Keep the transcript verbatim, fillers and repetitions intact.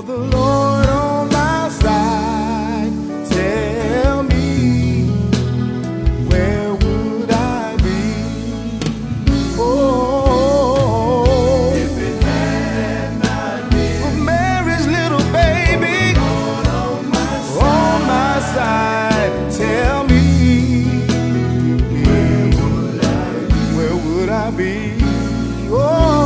the Lord on my side, tell me, where would I be? Oh, if it had not been for Mary's little baby on my side, on my side, tell me, where would I be? Where would I be? Oh.